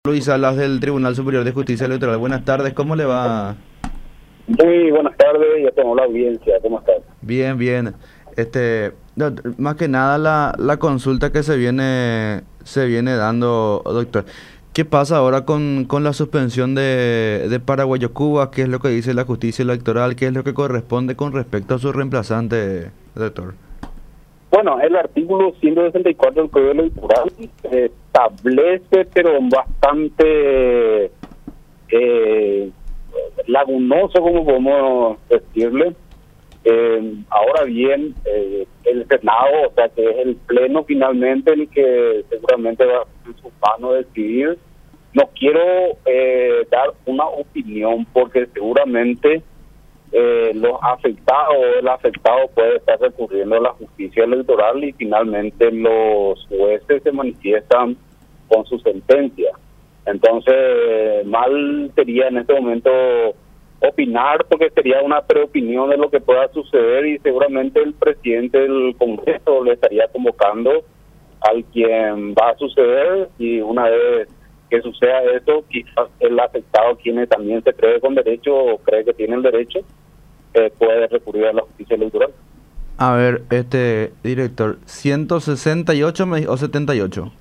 Luis Salas del Tribunal Superior de Justicia Electoral. Buenas tardes, ¿cómo le va? Muy buenas tardes, ya tengo la audiencia, ¿cómo estás? Bien, bien. Más que nada la consulta que se viene dando, doctor. ¿Qué pasa ahora con la suspensión de Paraguayo Cuba? ¿Qué es lo que dice la justicia electoral? ¿Qué es lo que corresponde con respecto a su reemplazante, doctor? Bueno, el artículo 164 del Código Electoral establece, pero bastante lagunoso, como podemos decirle. Ahora bien, el Senado, o sea, que es el Pleno finalmente el que seguramente va en su mano decidir. No quiero dar una opinión porque seguramente los afectados o el afectado puede estar recurriendo a la justicia electoral y finalmente los jueces se manifiestan con su sentencia. Entonces, mal sería en este momento opinar porque sería una preopinión de lo que pueda suceder y seguramente el presidente del Congreso le estaría convocando al quien va a suceder y una vez que suceda eso, quizás el afectado, quien también se cree con derecho o cree que tiene el derecho, puede recurrir a la justicia electoral. A ver, director, 168 o 78.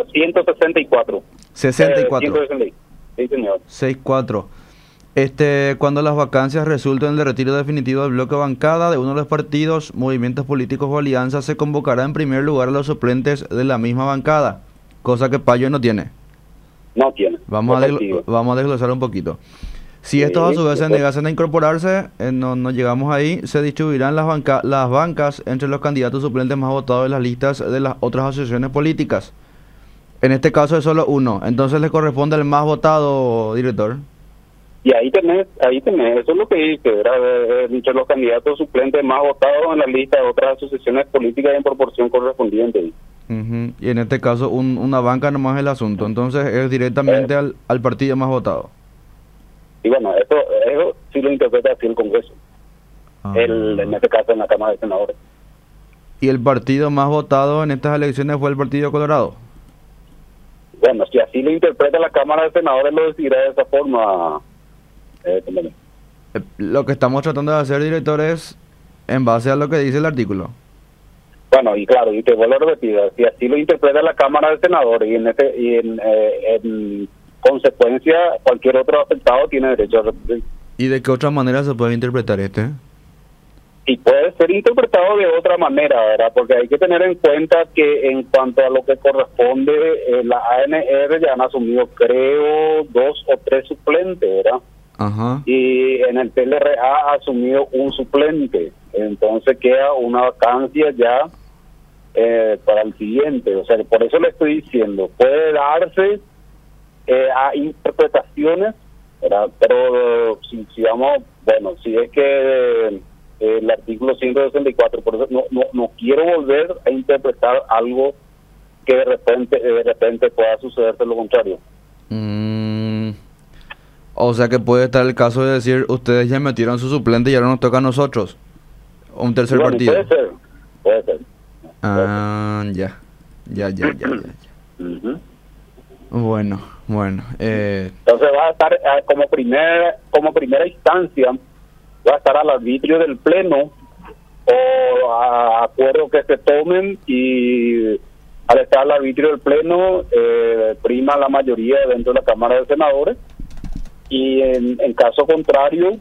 164. 64. 166. Sí, señor. 64. Cuando las vacancias resulten en el retiro definitivo del bloque bancada de uno de los partidos, movimientos políticos o alianzas, se convocará en primer lugar a los suplentes de la misma bancada, cosa que Payo no tiene. No tiene. Vamos a desglosar un poquito. Si Sí, estos a su vez se después. negasen a incorporarse, no llegamos ahí, se distribuirán las bancas entre los candidatos suplentes más votados de las listas de las otras asociaciones políticas. En este caso es solo uno, entonces le corresponde al más votado, director. Y ahí tenés, eso es lo que dice, ¿verdad? Entre los candidatos suplentes más votados en la lista de otras asociaciones políticas en proporción correspondiente. Ujú. Y en este caso una banca nomás es el asunto, entonces es directamente al partido más votado. Y bueno, eso sí lo interpreta así el Congreso, en este caso en la Cámara de Senadores. ¿Y el partido más votado en estas elecciones fue el Partido Colorado? Bueno, si así lo interpreta la Cámara de Senadores, lo decidirá de esa forma. También. Lo que estamos tratando de hacer, director, es en base a lo que dice el artículo. Bueno, y claro, y te vuelvo a repetir, si así lo interpreta la Cámara de Senadores en consecuencia cualquier otro afectado tiene derecho a repetir. ¿Y de qué otra manera se puede interpretar este? Y puede ser interpretado de otra manera, ¿verdad? Porque hay que tener en cuenta que en cuanto a lo que corresponde, la ANR ya han asumido, creo, 2 o 3 suplentes, ¿verdad? Ajá. Y en el PLRA ha asumido un suplente. Entonces queda una vacancia ya para el siguiente. O sea, por eso le estoy diciendo, puede darse a interpretaciones, ¿verdad? Pero si vamos, bueno, si es que el artículo 164, por eso no quiero volver a interpretar algo que de repente pueda sucederse lo contrario. O sea que puede estar el caso de decir, ustedes ya metieron su suplente y ahora nos toca a nosotros. O un tercer Bueno, partido. puede ser. Ya. Ujú. Bueno. Entonces va a estar como primera instancia, va a estar al arbitrio del Pleno o a acuerdo que se tomen, y al estar al arbitrio del Pleno prima la mayoría dentro de la Cámara de Senadores, y en caso contrario,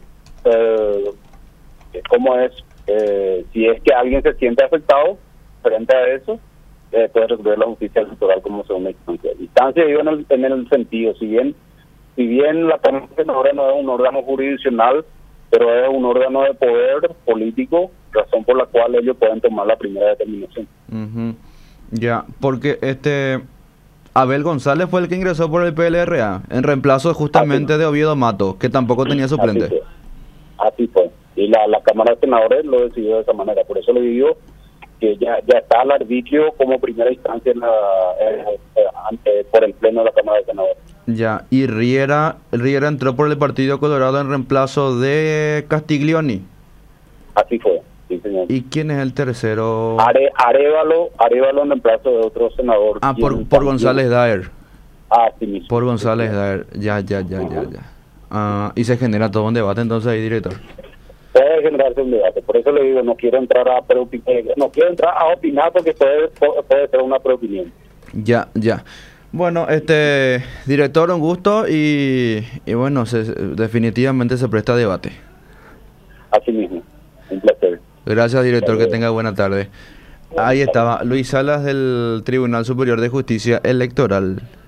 como es, si es que alguien se siente afectado frente a eso, puede recurrir a la justicia electoral como segunda instancia. Instancia digo en el sentido, si bien la Cámara de Senadores no es un órgano jurisdiccional, pero es un órgano de poder político, razón por la cual ellos pueden tomar la primera determinación. Ujú. Ya, porque Abel González fue el que ingresó por el PLRA, en reemplazo justamente de Oviedo Mato, que tampoco tenía suplente. Así fue. Y la Cámara de Senadores lo decidió de esa manera. Por eso le digo que ya está al arbitrio como primera instancia por el Pleno de la Cámara de Senadores. Ya, y Riera entró por el Partido Colorado en reemplazo de Castiglioni. Así fue. Sí, señor. ¿Y quién es el tercero? Arévalo en reemplazo de otro senador. Por González Daer. Así mismo. Por González Daer, ya. Y se genera todo un debate entonces ahí, director. Puede generarse un debate, por eso le digo, no quiero entrar a opinar porque puede ser una preopinión. Ya. Bueno, director, un gusto y bueno, definitivamente se presta a debate. Así mismo, un placer. Gracias, director, que tenga buena tarde. Ahí estaba Luis Salas del Tribunal Superior de Justicia Electoral.